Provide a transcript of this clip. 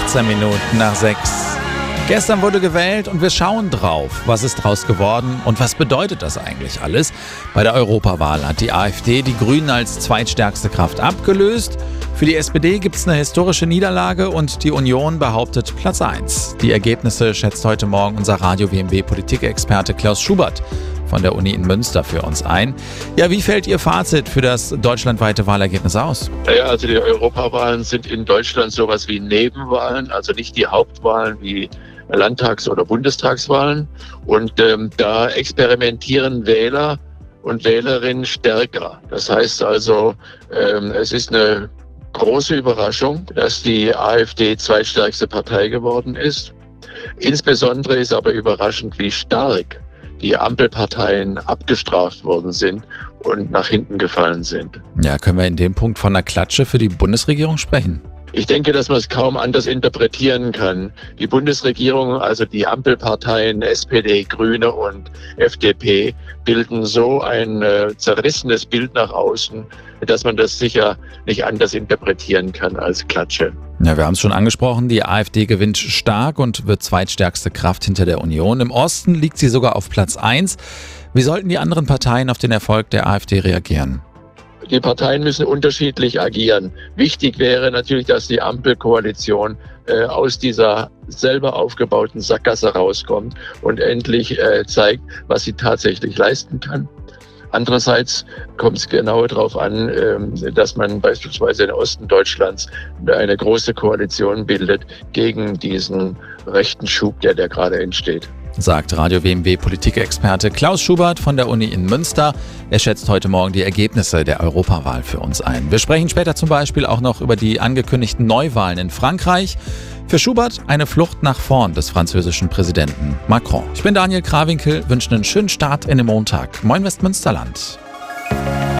18 Minuten nach 6. Gestern wurde gewählt und wir schauen drauf. Was ist draus geworden und was bedeutet das eigentlich alles? Bei der Europawahl hat die AfD die Grünen als zweitstärkste Kraft abgelöst. Für die SPD gibt es eine historische Niederlage und die Union behauptet Platz 1. Die Ergebnisse schätzt heute Morgen unser Radio-WMB-Politikexperte Klaus Schubert von der Uni in Münster für uns ein. Ja, wie fällt Ihr Fazit für das deutschlandweite Wahlergebnis aus? Ja, also die Europawahlen sind in Deutschland sowas wie Nebenwahlen, also nicht die Hauptwahlen wie Landtags- oder Bundestagswahlen. Und da experimentieren Wähler und Wählerinnen stärker. Das heißt also, es ist eine große Überraschung, dass die AfD zweitstärkste Partei geworden ist. Insbesondere ist aber überraschend, wie stark die Ampelparteien abgestraft worden sind und nach hinten gefallen sind. Ja, können wir in dem Punkt von einer Klatsche für die Bundesregierung sprechen? Ich denke, dass man es kaum anders interpretieren kann. Die Bundesregierung, also die Ampelparteien SPD, Grüne und FDP, bilden so ein zerrissenes Bild nach außen, dass man das sicher nicht anders interpretieren kann als Klatsche. Ja, wir haben es schon angesprochen, die AfD gewinnt stark und wird zweitstärkste Kraft hinter der Union. Im Osten liegt sie sogar auf Platz 1. Wie sollten die anderen Parteien auf den Erfolg der AfD reagieren? Die Parteien müssen unterschiedlich agieren. Wichtig wäre natürlich, dass die Ampelkoalition aus dieser selber aufgebauten Sackgasse rauskommt und endlich zeigt, was sie tatsächlich leisten kann. Andererseits kommt es genau darauf an, dass man beispielsweise im Osten Deutschlands eine große Koalition bildet gegen diesen rechten Schub, der gerade entsteht. Sagt Radio-WMB-Politikexperte Klaus Schubert von der Uni in Münster. Er schätzt heute Morgen die Ergebnisse der Europawahl für uns ein. Wir sprechen später zum Beispiel auch noch über die angekündigten Neuwahlen in Frankreich. Für Schubert eine Flucht nach vorn des französischen Präsidenten Macron. Ich bin Daniel Krawinkel, wünsche einen schönen Start in den Montag. Moin Westmünsterland.